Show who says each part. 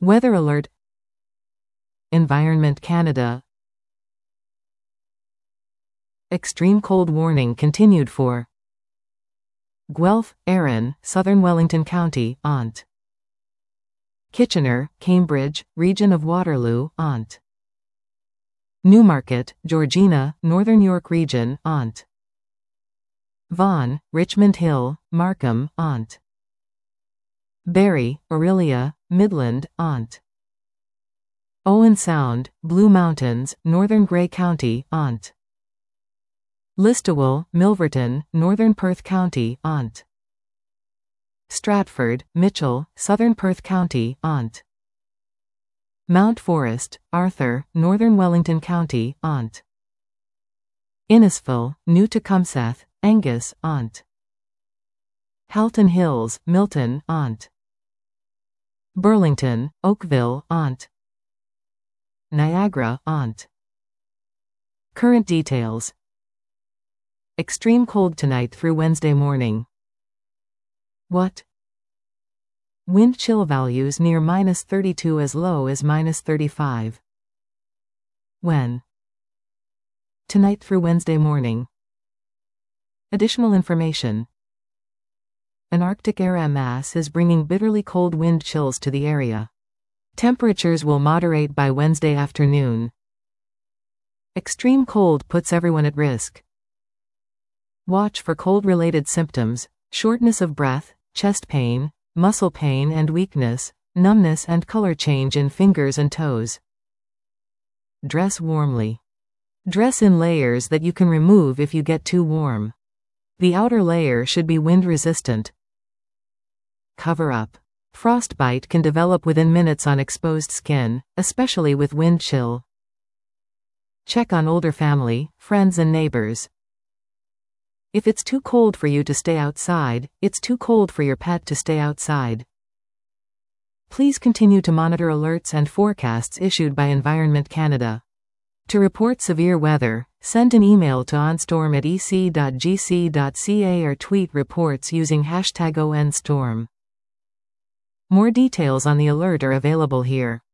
Speaker 1: Weather alert. Environment Canada. Extreme cold warning continued for Guelph, Arran, Southern Wellington County, Ont. Kitchener, Cambridge, Region of Waterloo, Ont. Newmarket, Georgina, Northern York Region, Ont. Vaughan, Richmond Hill, Markham, Ont. Barrie, Orillia, Midland, Ont. Owen Sound, Blue Mountains, Northern Grey County, Ont. Listowel, Milverton, Northern Perth County, Ont. Stratford, Mitchell, Southern Perth County, Ont. Mount Forest, Arthur, Northern Wellington County, Ont. Innisfil, New Tecumseth, Angus, Ont. Halton Hills, Milton, Ont. Burlington, Oakville, Ont. Niagara, Ont. Current details. Extreme cold tonight through Wednesday morning. What? Wind chill values near -32 as low as -35. When? Tonight through Wednesday morning. Additional information. An Arctic air mass is bringing bitterly cold wind chills to the area. Temperatures will moderate by Wednesday afternoon. Extreme cold puts everyone at risk. Watch for cold-related symptoms: shortness of breath, chest pain, muscle pain and weakness, numbness and color change in fingers and toes. Dress warmly. Dress in layers that you can remove if you get too warm. The outer layer should be wind-resistant. Cover up. Frostbite can develop within minutes on exposed skin, especially with wind chill. Check on older family, friends and neighbors. If it's too cold for you to stay outside, it's too cold for your pet to stay outside. Please continue to monitor alerts and forecasts issued by Environment Canada. To report severe weather, send an email to onstorm@ec.gc.ca or tweet reports using #ONStorm. More details on the alert are available here.